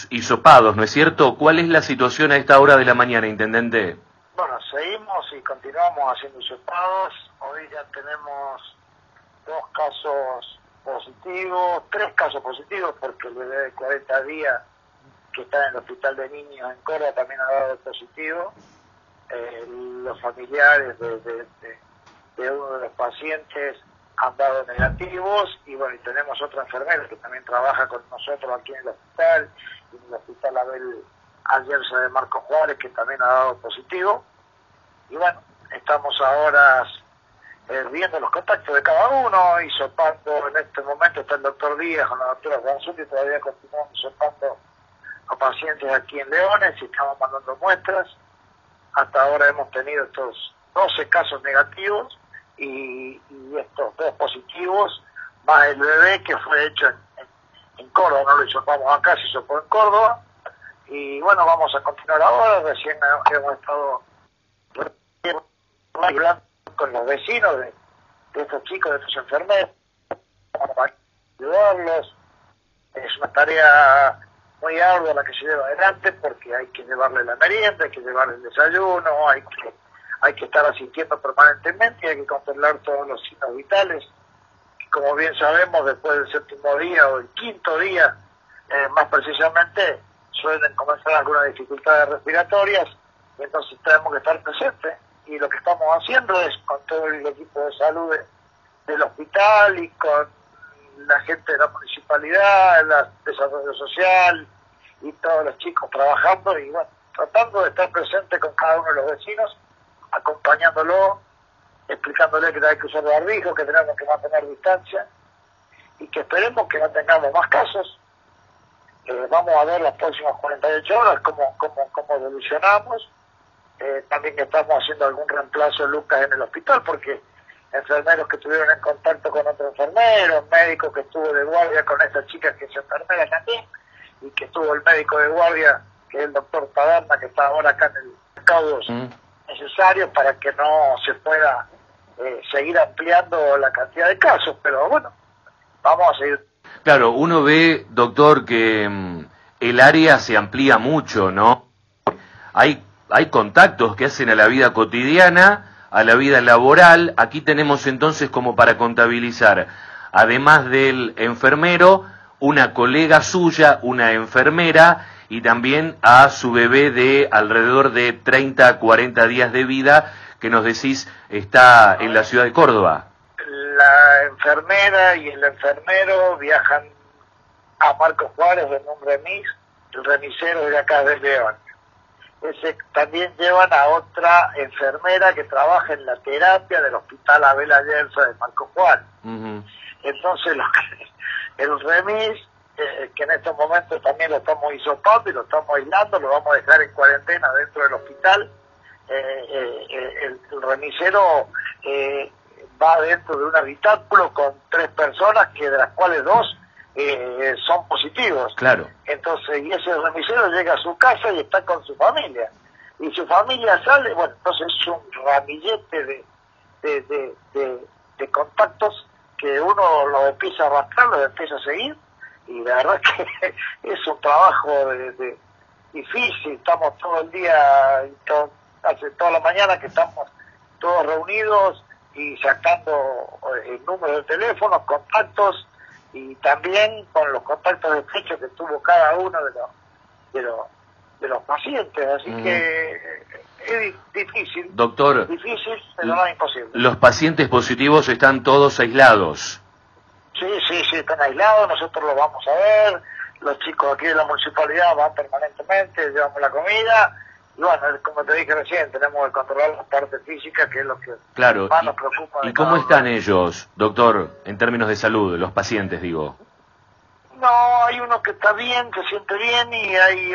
los hisopados, ¿no es cierto? ¿Cuál es la situación a esta hora de la mañana, intendente? Bueno, seguimos y continuamos haciendo hisopados. Hoy ya tenemos 2 casos positivos, 3 casos positivos, porque el bebé de 40 días que está en el hospital de niños en Córdoba también ha dado positivo. Los familiares de uno de los pacientes han dado negativos, y bueno, y tenemos otra enfermera que también trabaja con nosotros aquí en el hospital, en el hospital Abel Ayerza de Marcos Juárez, que también ha dado positivo. Y bueno, estamos ahora viendo los contactos de cada uno, hisopando. En este momento está el doctor Díaz con la doctora Franzuti, y todavía continuamos hisopando a pacientes aquí en Leones, y estamos mandando muestras. Hasta ahora hemos tenido estos 12 casos negativos y estos 2 positivos, más el bebé que fue hecho en Córdoba. No lo hisopamos acá, se hisopó en Córdoba. Y bueno, vamos a continuar ahora. Recién hemos estado hablando con los vecinos de estos chicos, de estos enfermeros, para ayudarlos. Es una tarea muy ardua la que se lleva adelante, porque hay que llevarle la merienda, hay que llevarle el desayuno, hay que estar asistiendo permanentemente, y hay que controlar todos los signos vitales. Como bien sabemos, después del 7º día o el 5º día, más precisamente, suelen comenzar algunas dificultades respiratorias, y entonces tenemos que estar presentes. Y lo que estamos haciendo es, con todo el equipo de salud del hospital y con la gente de la municipalidad, el desarrollo social y todos los chicos trabajando, y bueno, tratando de estar presente con cada uno de los vecinos, acompañándolo, explicándole que hay que usar barbijo, que tenemos que mantener distancia, y que esperemos que no tengamos más casos. Vamos a ver las próximas 48 horas cómo evolucionamos. También estamos haciendo algún reemplazo, Lucas, en el hospital, porque enfermeros que estuvieron en contacto con otro enfermero, médico que estuvo de guardia con esta chica que es enfermera también, y que estuvo el médico de guardia, que es el doctor Taberna, que está ahora acá en el recaudos necesarios para que no se pueda seguir ampliando la cantidad de casos. Pero bueno, vamos a seguir. Claro, uno ve, doctor, que el área se amplía mucho, ¿no? Hay contactos que hacen a la vida cotidiana, a la vida laboral. Aquí tenemos entonces, como para contabilizar, además del enfermero, una colega suya, una enfermera, y también a su bebé de alrededor de 30 a 40 días de vida, que nos decís está en la ciudad de Córdoba. La enfermera y el enfermero viajan a Marcos Juárez en un remis, el remisero de acá de León. También llevan a otra enfermera que trabaja en la terapia del hospital Abel Ayerza de Marcos Juárez. Entonces el remis, que en estos momentos también lo estamos hisopando y lo estamos aislando, lo vamos a dejar en cuarentena dentro del hospital. El remisero va dentro de un habitáculo con 3 personas, que de las cuales 2 son positivos. Claro. Entonces, y ese remisero llega a su casa y está con su familia. Y su familia sale, bueno, entonces es un ramillete de contactos que uno los empieza a arrastrar, los empieza a seguir, y la verdad es que es un trabajo difícil. Estamos todo el día, hace toda la mañana que estamos todos reunidos y sacando el número de teléfonos, contactos, y también con los contactos de fecha que tuvo cada uno de los pacientes. Así que es difícil. Doctor, difícil, pero no es imposible. ¿Los pacientes positivos están todos aislados? Sí, están aislados. Nosotros los vamos a ver. Los chicos aquí de la municipalidad van permanentemente, llevamos la comida. Y bueno, como te dije recién, tenemos que controlar la parte física, que es lo que más nos preocupa. ¿Y cómo están ellos, doctor, en términos de salud, los pacientes, digo? No, hay uno que está bien, se siente bien, y hay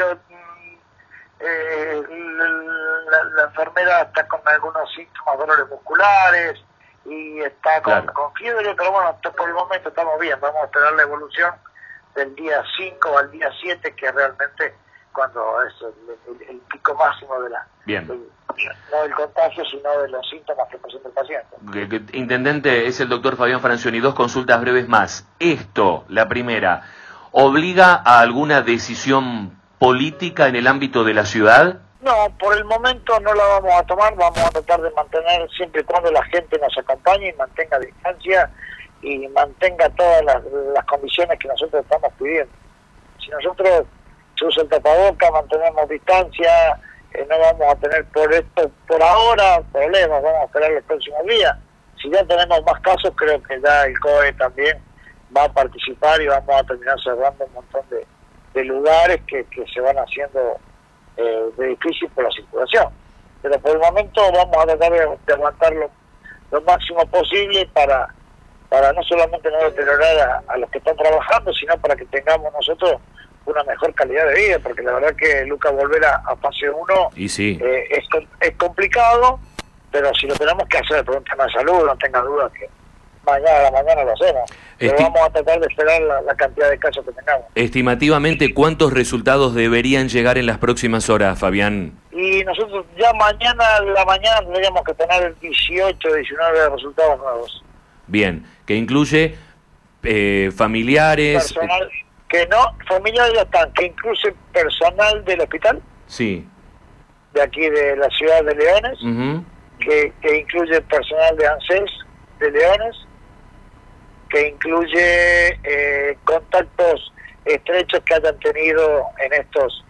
la enfermera está con algunos síntomas, dolores musculares, y está con fiebre, pero bueno, por el momento estamos bien. Vamos a esperar la evolución del día 5 al día 7, que realmente cuando es el pico máximo de no del contagio, sino de los síntomas que presenta el paciente. Intendente, es el doctor Fabián Francioni. 2 consultas breves más. Esto, la primera, ¿obliga a alguna decisión política en el ámbito de la ciudad? No, por el momento no la vamos a tomar, vamos a tratar de mantener siempre y cuando la gente nos acompañe y mantenga distancia y mantenga todas las condiciones que nosotros estamos pidiendo. Si nosotros se usa el tapaboca, mantenemos distancia, no vamos a tener por ahora problemas, vamos a esperar los próximos días. Si ya tenemos más casos, creo que ya el COE también va a participar y vamos a terminar cerrando un montón de lugares que se van haciendo de difícil por la circulación. Pero por el momento vamos a tratar de aguantar lo máximo posible para no solamente no deteriorar a los que están trabajando, sino para que tengamos nosotros una mejor calidad de vida, porque la verdad que, Lucas, volver a fase 1 y sí, es complicado, pero si lo tenemos que hacer por un tema de salud, no tenga duda que mañana a la mañana lo hacemos. Pero vamos a tratar de esperar la cantidad de casos que tengamos. Estimativamente, ¿cuántos resultados deberían llegar en las próximas horas, Fabián? Y nosotros ya mañana a la mañana tendríamos que tener 18, 19 resultados nuevos. Bien, que incluye familiares... Personal, que no, familiares ya están, que incluye personal del hospital. Sí. De aquí de la ciudad de Leones, que incluye personal de ANSES de Leones, que incluye contactos estrechos que hayan tenido en estos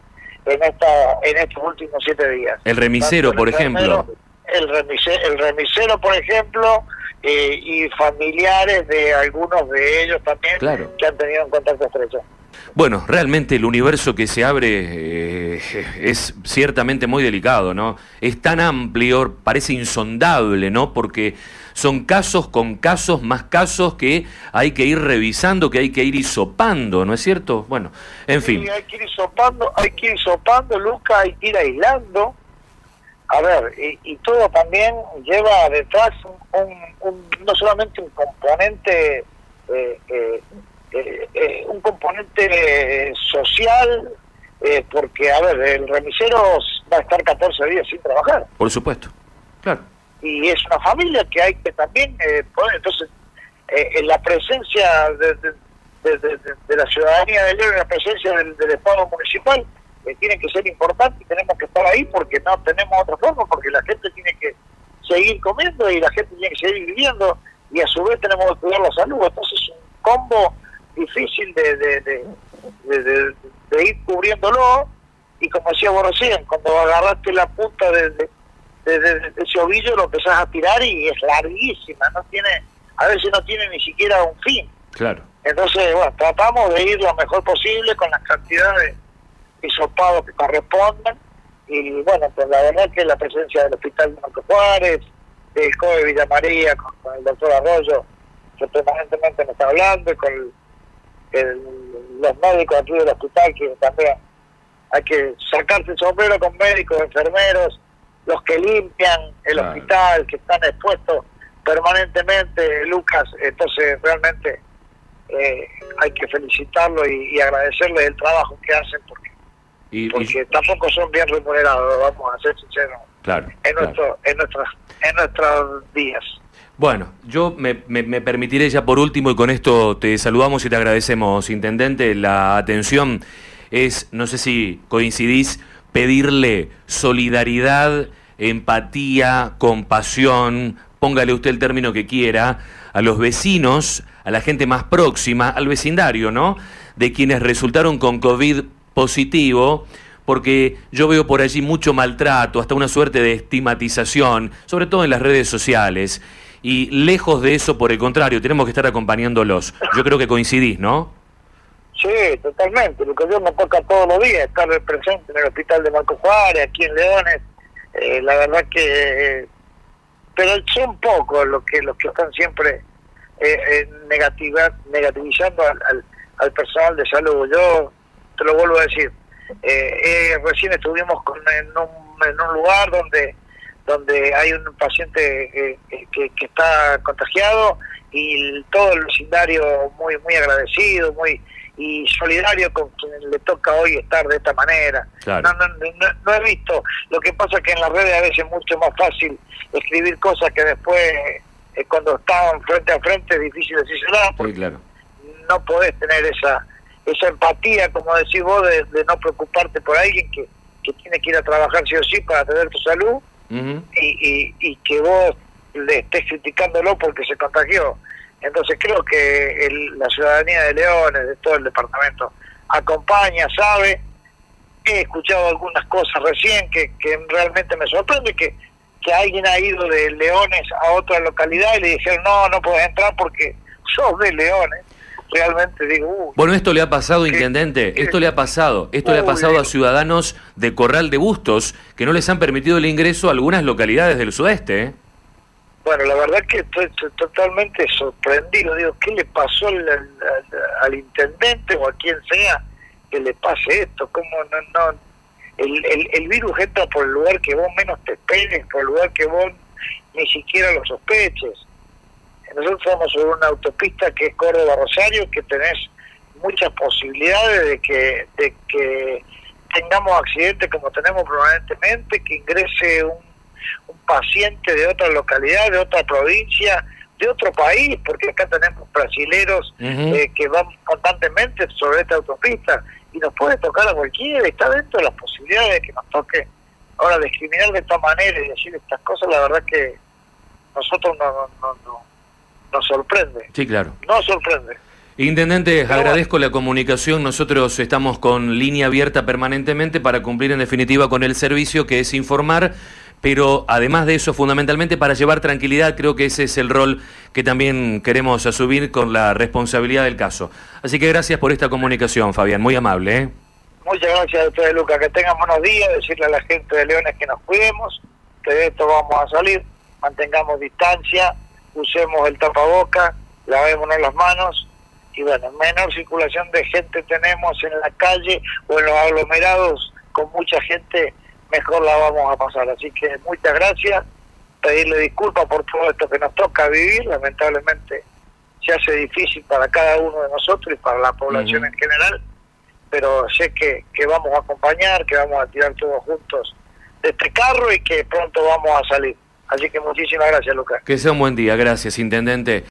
últimos 7 días. El remisero, por ejemplo. El remisero, por ejemplo, y familiares de algunos de ellos también, claro, que han tenido un contacto estrecho. Bueno, realmente el universo que se abre es ciertamente muy delicado, ¿no? Es tan amplio, parece insondable, ¿no? Porque son casos con casos más casos que hay que ir revisando, que hay que ir hisopando, ¿no es cierto? Bueno, en fin. Sí, hay que ir hisopando, Lucas, hay que ir aislando. A ver, y todo también lleva detrás no solamente un componente social, porque, a ver, el remisero va a estar 14 días sin trabajar. Por supuesto, claro. Y es una familia que hay que también poner. Entonces, en la presencia de la ciudadanía de León, en la presencia del Estado municipal, tiene que ser importante y tenemos que estar ahí porque no tenemos otra forma, porque la gente tiene que seguir comiendo y la gente tiene que seguir viviendo y a su vez tenemos que cuidar la salud. Entonces es un combo difícil de ir cubriéndolo, y como decía vos recién, cuando agarraste la punta de ese ovillo lo empezás a tirar y es larguísima, a veces no tiene ni siquiera un fin. Claro. Entonces, bueno, tratamos de ir lo mejor posible con las cantidades de hisopados que correspondan, y bueno, pues la verdad que la presencia del Hospital de Marco Juárez, del COE Villa María, con el doctor Arroyo, que permanentemente me está hablando, y con los médicos aquí del hospital, que también hay que sacarse el sombrero con médicos, enfermeros, los que limpian el hospital, que están expuestos permanentemente, Lucas. Entonces realmente hay que felicitarlo y agradecerles el trabajo que hacen, porque tampoco son bien remunerados, vamos a ser sinceros, claro, en nuestros días. Bueno, yo me permitiré ya por último, y con esto te saludamos y te agradecemos, Intendente, la atención. No sé si coincidís, pedirle solidaridad, empatía, compasión, póngale usted el término que quiera, a los vecinos, a la gente más próxima, al vecindario, ¿no?, de quienes resultaron con COVID positivo, porque yo veo por allí mucho maltrato, hasta una suerte de estigmatización, sobre todo en las redes sociales. Y lejos de eso, por el contrario, tenemos que estar acompañándolos. Yo creo que coincidís, ¿no? Sí, totalmente. Lo que yo me toca todos los días, estar presente en el Hospital de Marco Juárez, aquí en Leones. La verdad que... pero son pocos los que están siempre negativizando al personal de salud. Yo te lo vuelvo a decir. Recién estuvimos en un lugar donde hay un paciente que está contagiado, y todo el vecindario muy agradecido, y solidario con quien le toca hoy estar de esta manera. Claro. No he visto. Lo que pasa es que en las redes a veces es mucho más fácil escribir cosas que después, cuando están frente a frente, es difícil decírselas, porque sí, claro, no podés tener esa empatía, como decís vos, de no preocuparte por alguien que tiene que ir a trabajar sí o sí para tener tu salud, y que vos le estés criticándolo porque se contagió. Entonces creo que la ciudadanía de Leones, de todo el departamento, acompaña, sabe. He escuchado algunas cosas recién que realmente me sorprende, que alguien ha ido de Leones a otra localidad y le dijeron, no podés entrar porque sos de Leones. Realmente digo, bueno, esto le ha pasado, intendente, esto le ha pasado a ciudadanos de Corral de Bustos que no les han permitido el ingreso a algunas localidades del sudeste, ¿eh? Bueno, la verdad que estoy totalmente sorprendido. Digo, ¿qué le pasó al intendente o a quien sea que le pase esto? ¿Cómo no? El virus entra por el lugar que vos menos te esperes, por el lugar que vos ni siquiera lo sospeches. Nosotros estamos sobre una autopista que es Córdoba-Rosario, que tenés muchas posibilidades de que tengamos accidentes como tenemos permanentemente, que ingrese un paciente de otra localidad, de otra provincia, de otro país, porque acá tenemos brasileros que van constantemente sobre esta autopista, y nos puede tocar a cualquiera, está dentro de las posibilidades de que nos toque. Ahora, discriminar de esta manera y decir estas cosas, la verdad que nosotros nos sorprende. Sí, claro. Nos sorprende. Intendente, agradezco la comunicación. Nosotros estamos con línea abierta permanentemente para cumplir en definitiva con el servicio, que es informar, pero además de eso, fundamentalmente para llevar tranquilidad. Creo que ese es el rol que también queremos asumir con la responsabilidad del caso. Así que gracias por esta comunicación, Fabián, muy amable, ¿eh? Muchas gracias a ustedes, Lucas, que tengan buenos días, decirle a la gente de Leones que nos cuidemos, que de esto vamos a salir, mantengamos distancia, usemos el tapaboca, lavémonos las manos, y bueno, menor circulación de gente tenemos en la calle o en los aglomerados con mucha gente, mejor la vamos a pasar. Así que muchas gracias, pedirle disculpas por todo esto que nos toca vivir, lamentablemente se hace difícil para cada uno de nosotros y para la población en general, pero sé que vamos a acompañar, que vamos a tirar todos juntos de este carro y que pronto vamos a salir. Así que muchísimas gracias, Lucas. Que sea un buen día, gracias, intendente.